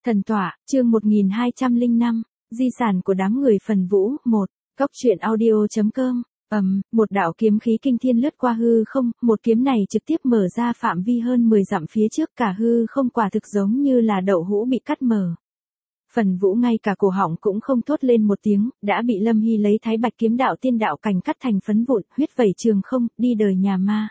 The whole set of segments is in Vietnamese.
Thần tọa, chương 1205, di sản của đám người Phần Vũ, 1, Cóc truyện audio.com. Một đạo kiếm khí kinh thiên lướt qua hư không, một kiếm này trực tiếp mở ra phạm vi hơn 10 dặm phía trước, cả hư không quả thực giống như là đậu hũ bị cắt mở. Phần Vũ ngay cả cổ họng cũng không thốt lên một tiếng, đã bị Lâm Hy lấy Thái Bạch kiếm đạo tiên đạo cảnh cắt thành phấn vụn, huyết vẩy trường không, đi đời nhà ma.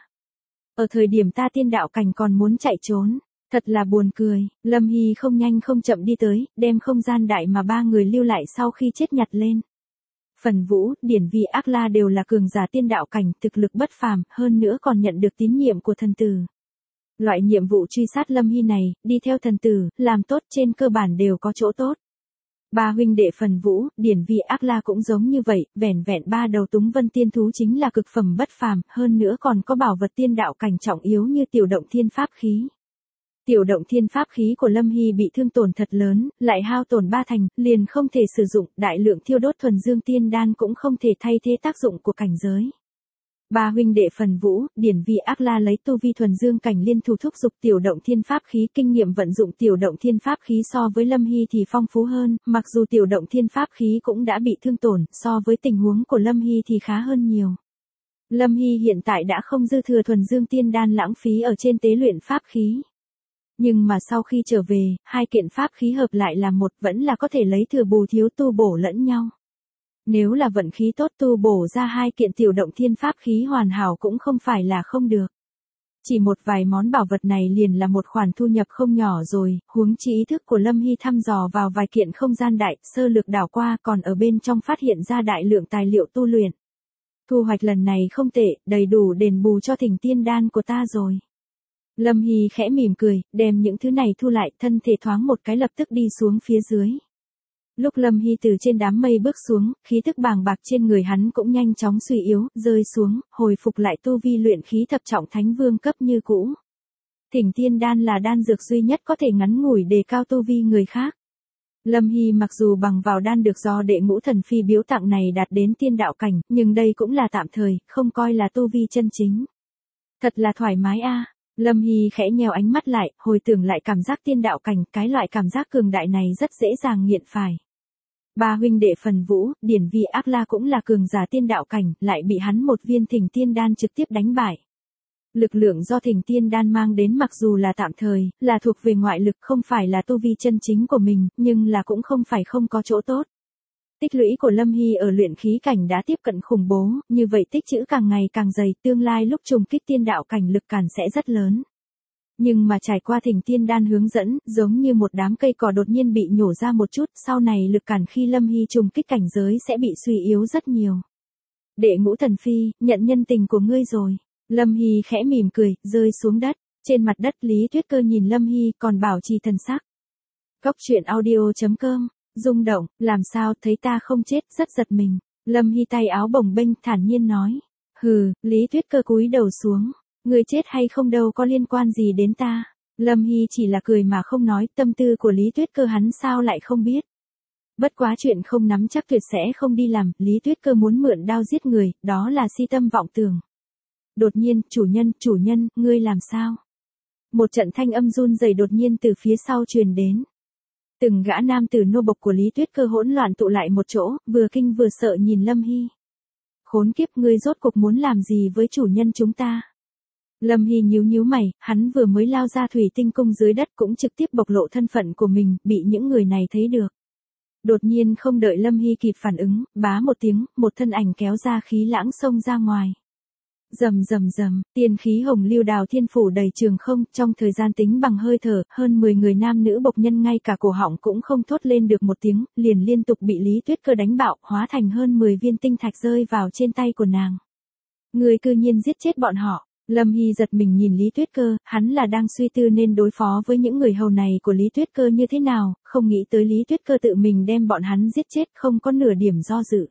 Ở thời điểm ta tiên đạo cảnh còn muốn chạy trốn. Thật là buồn cười, Lâm Hy không nhanh không chậm đi tới, đem không gian đại mà ba người lưu lại sau khi chết nhặt lên. Phần Vũ, Điển Vi, Ác La đều là cường giả tiên đạo cảnh, thực lực bất phàm, hơn nữa còn nhận được tín nhiệm của thần tử. Loại nhiệm vụ truy sát Lâm Hy này, đi theo thần tử, làm tốt trên cơ bản đều có chỗ tốt. Ba huynh đệ Phần Vũ, Điển Vi, Ác La cũng giống như vậy, vẻn vẹn ba đầu Túng Vân tiên thú chính là cực phẩm bất phàm, hơn nữa còn có bảo vật tiên đạo cảnh trọng yếu như Tiểu Động Thiên pháp khí. Tiểu Động Thiên pháp khí của Lâm Hy bị thương tổn thật lớn, lại hao tổn ba thành, liền không thể sử dụng, đại lượng thiêu đốt thuần dương tiên đan cũng không thể thay thế tác dụng của cảnh giới. Ba huynh đệ Phần Vũ, Điển Vi, Ác La lấy tu vi thuần dương cảnh liên thủ thúc dục Tiểu Động Thiên pháp khí, kinh nghiệm vận dụng Tiểu Động Thiên pháp khí so với Lâm Hy thì phong phú hơn, mặc dù Tiểu Động Thiên pháp khí cũng đã bị thương tổn, so với tình huống của Lâm Hy thì khá hơn nhiều. Lâm Hy hiện tại đã không dư thừa thuần dương tiên đan lãng phí ở trên tế luyện pháp khí. Nhưng mà sau khi trở về, hai kiện pháp khí hợp lại là một, vẫn là có thể lấy thừa bù thiếu, tu bổ lẫn nhau. Nếu là vận khí tốt, tu bổ ra hai kiện Tiểu Động Thiên pháp khí hoàn hảo cũng không phải là không được. Chỉ một vài món bảo vật này liền là một khoản thu nhập không nhỏ rồi, huống chi ý thức của Lâm Hy thăm dò vào vài kiện không gian đại, sơ lược đảo qua, còn ở bên trong phát hiện ra đại lượng tài liệu tu luyện. Thu hoạch lần này không tệ, đầy đủ đền bù cho thỉnh tiên đan của ta rồi. Lâm Hy khẽ mỉm cười, đem những thứ này thu lại, thân thể thoáng một cái lập tức đi xuống phía dưới. Lúc Lâm Hy từ trên đám mây bước xuống, khí tức bàng bạc trên người hắn cũng nhanh chóng suy yếu, rơi xuống, hồi phục lại tu vi luyện khí thập trọng thánh vương cấp như cũ. Thỉnh tiên đan là đan dược duy nhất có thể ngắn ngủi đề cao tu vi người khác. Lâm Hy mặc dù bằng vào đan được do đệ ngũ thần phi biếu tặng này đạt đến tiên đạo cảnh, nhưng đây cũng là tạm thời, không coi là tu vi chân chính. Thật là thoải mái a. Lâm Hy khẽ nheo ánh mắt lại, hồi tưởng lại cảm giác tiên đạo cảnh, cái loại cảm giác cường đại này rất dễ dàng nghiện phải. Ba huynh đệ Phần Vũ, Điển Vi, Ác La cũng là cường giả tiên đạo cảnh, lại bị hắn một viên thỉnh tiên đan trực tiếp đánh bại. Lực lượng do thỉnh tiên đan mang đến mặc dù là tạm thời, là thuộc về ngoại lực, không phải là tu vi chân chính của mình, nhưng là cũng không phải không có chỗ tốt. Tích lũy của Lâm Hy ở luyện khí cảnh đã tiếp cận khủng bố, như vậy tích trữ càng ngày càng dày, tương lai lúc trùng kích tiên đạo cảnh lực cản sẽ rất lớn. Nhưng mà trải qua thỉnh tiên đan hướng dẫn, giống như một đám cây cỏ đột nhiên bị nhổ ra một chút, sau này lực cản khi Lâm Hy trùng kích cảnh giới sẽ bị suy yếu rất nhiều. Đệ ngũ thần phi, nhận nhân tình của ngươi rồi. Lâm Hy khẽ mỉm cười, rơi xuống đất. Trên mặt đất Lý Tuyết Cơ nhìn Lâm Hy còn bảo trì thần sắc. Cóc truyện audio.com. Rung động, làm sao, thấy ta không chết, rất giật mình. Lâm Hy tay áo bồng bênh, thản nhiên nói. Hừ, Lý Tuyết Cơ cúi đầu xuống. Người chết hay không đâu có liên quan gì đến ta. Lâm Hy chỉ là cười mà không nói, tâm tư của Lý Tuyết Cơ hắn sao lại không biết. Bất quá chuyện không nắm chắc tuyệt sẽ không đi làm, Lý Tuyết Cơ muốn mượn đao giết người, đó là si tâm vọng tưởng. Đột nhiên, chủ nhân, ngươi làm sao? Một trận thanh âm run rẩy đột nhiên từ phía sau truyền đến. Từng gã nam tử nô bộc của Lý Tuyết Cơ hỗn loạn tụ lại một chỗ, vừa kinh vừa sợ nhìn Lâm Hy. Khốn kiếp, ngươi rốt cuộc muốn làm gì với chủ nhân chúng ta? Lâm Hy nhíu mày, hắn vừa mới lao ra thủy tinh cung dưới đất cũng trực tiếp bộc lộ thân phận của mình, bị những người này thấy được. Đột nhiên không đợi Lâm Hy kịp phản ứng, bá một tiếng, một thân ảnh kéo ra khí lãng xông ra ngoài. Rầm, tiên khí hồng lưu đào thiên phủ đầy trường không, trong thời gian tính bằng hơi thở, hơn 10 người nam nữ bộc nhân ngay cả cổ họng cũng không thốt lên được một tiếng, liền liên tục bị Lý Tuyết Cơ đánh bạo, hóa thành hơn 10 viên tinh thạch rơi vào trên tay của nàng. Người cư nhiên giết chết bọn họ. Lâm Hy giật mình nhìn Lý Tuyết Cơ, hắn là đang suy tư nên đối phó với những người hầu này của Lý Tuyết Cơ như thế nào, không nghĩ tới Lý Tuyết Cơ tự mình đem bọn hắn giết chết, không có nửa điểm do dự.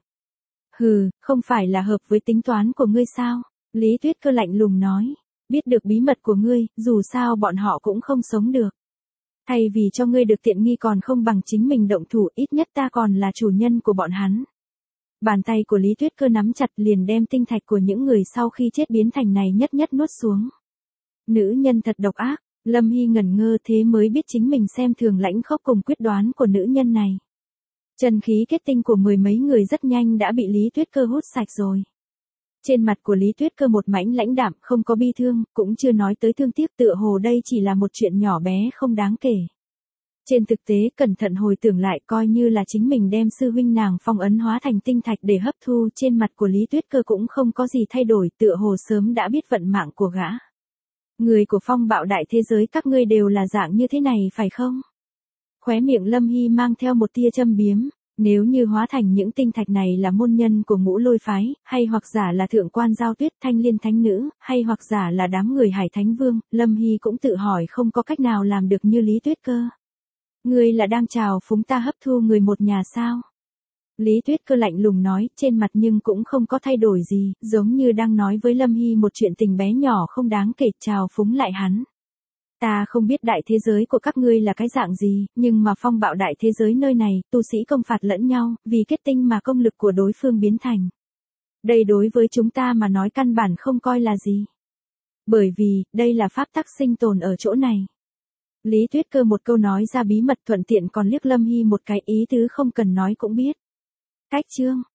Hừ, không phải là hợp với tính toán của ngươi sao? Lý Tuyết Cơ lạnh lùng nói, biết được bí mật của ngươi, dù sao bọn họ cũng không sống được. Thay vì cho ngươi được tiện nghi còn không bằng chính mình động thủ, ít nhất ta còn là chủ nhân của bọn hắn. Bàn tay của Lý Tuyết Cơ nắm chặt liền đem tinh thạch của những người sau khi chết biến thành này nhất nhất nuốt xuống. Nữ nhân thật độc ác, Lâm Hy ngẩn ngơ thế mới biết chính mình xem thường lãnh khốc cùng quyết đoán của nữ nhân này. Chân khí kết tinh của mười mấy người rất nhanh đã bị Lý Tuyết Cơ hút sạch rồi. Trên mặt của Lý Tuyết Cơ một mảnh lãnh đạm, không có bi thương, cũng chưa nói tới thương tiếc, tựa hồ đây chỉ là một chuyện nhỏ bé không đáng kể. Trên thực tế cẩn thận hồi tưởng lại coi như là chính mình đem sư huynh nàng phong ấn hóa thành tinh thạch để hấp thu, trên mặt của Lý Tuyết Cơ cũng không có gì thay đổi, tựa hồ sớm đã biết vận mạng của gã. Người của phong bạo đại thế giới các ngươi đều là dạng như thế này phải không? Khóe miệng Lâm Hy mang theo một tia châm biếm, nếu như hóa thành những tinh thạch này là môn nhân của Ngũ Lôi phái, hay hoặc giả là thượng quan Giao Tuyết, Thanh Liên thánh nữ, hay hoặc giả là đám người Hải Thánh Vương, Lâm Hy cũng tự hỏi không có cách nào làm được như Lý Tuyết Cơ. Ngươi là đang chào phúng ta hấp thu người một nhà sao? Lý Tuyết Cơ lạnh lùng nói, trên mặt nhưng cũng không có thay đổi gì, giống như đang nói với Lâm Hy một chuyện tình bé nhỏ không đáng kể, chào phúng lại hắn. Ta không biết đại thế giới của các ngươi là cái dạng gì, nhưng mà phong bạo đại thế giới nơi này, tu sĩ công phạt lẫn nhau, vì kết tinh mà công lực của đối phương biến thành. Đây đối với chúng ta mà nói căn bản không coi là gì. Bởi vì, đây là pháp tắc sinh tồn ở chỗ này. Lý Tuyết Cơ một câu nói ra bí mật, thuận tiện còn liếc Lâm Hy một cái, ý tứ không cần nói cũng biết. Cách chương